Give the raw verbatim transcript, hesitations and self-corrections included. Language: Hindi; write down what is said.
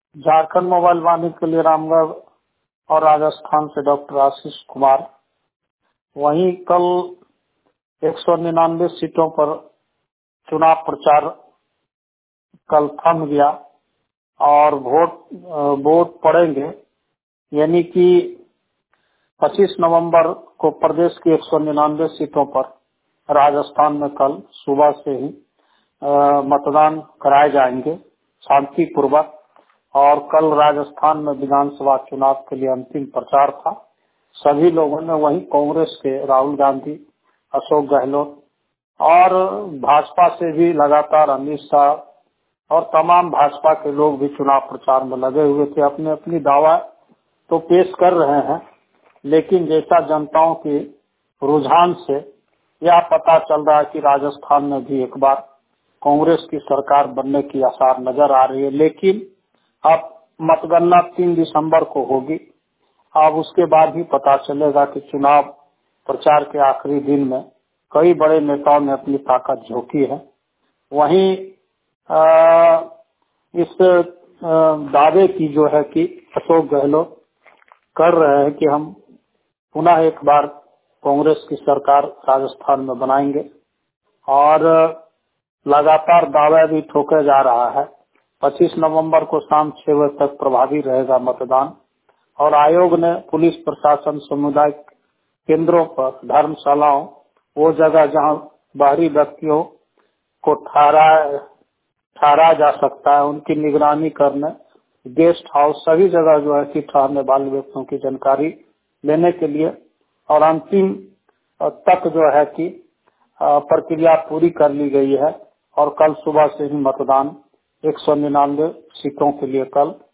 झारखंड मोबाइल वाणी के लिए रामगढ़ और राजस्थान से डॉक्टर आशीष कुमार। वहीं कल एक सौ निन्यानवे सीटों पर चुनाव प्रचार कल थम गया और वोट वोट पड़ेंगे, यानी कि पच्चीस नवंबर को प्रदेश की एक सौ निन्यानवे सीटों पर राजस्थान में कल सुबह से ही आ, मतदान कराए जाएंगे शांतिपूर्वक। और कल राजस्थान में विधानसभा चुनाव के लिए अंतिम प्रचार था। सभी लोगों ने वहीं कांग्रेस के राहुल गांधी, अशोक गहलोत और भाजपा से भी लगातार अमित शाह और तमाम भाजपा के लोग भी चुनाव प्रचार में लगे हुए थे। अपने अपनी दावा तो पेश कर रहे हैं, लेकिन जैसा जनताओं के रुझान से यह पता चल रहा है कि राजस्थान में भी एक बार कांग्रेस की सरकार बनने की आसार नजर आ रही है। लेकिन अब मतगणना तीन दिसंबर को होगी। अब उसके बाद ही पता चलेगा कि चुनाव प्रचार के आखिरी दिन में कई बड़े नेताओं ने अपनी ताकत झोंकी है। वहीं आ, इस दावे की जो है कि अशोक गहलोत कर रहे हैं कि हम पुनः एक बार कांग्रेस की सरकार राजस्थान में बनाएंगे और लगातार दावा भी ठोका जा रहा है। पच्चीस नवंबर को शाम छह बजे तक प्रभावी रहेगा मतदान और आयोग ने पुलिस प्रशासन, सामुदायिक केंद्रों पर, धर्मशालाओं, वो जगह जहां बाहरी व्यक्तियों को ठहरा ठहरा जा सकता है उनकी निगरानी करने, गेस्ट हाउस, सभी जगह जो है कि ठहरने वाले व्यक्तियों की जानकारी लेने के लिए और अंतिम तक जो है कि प्रक्रिया पूरी कर ली गई है। और कल सुबह से ही मतदान एक सौ निन्यानवे सीटों के लिए कल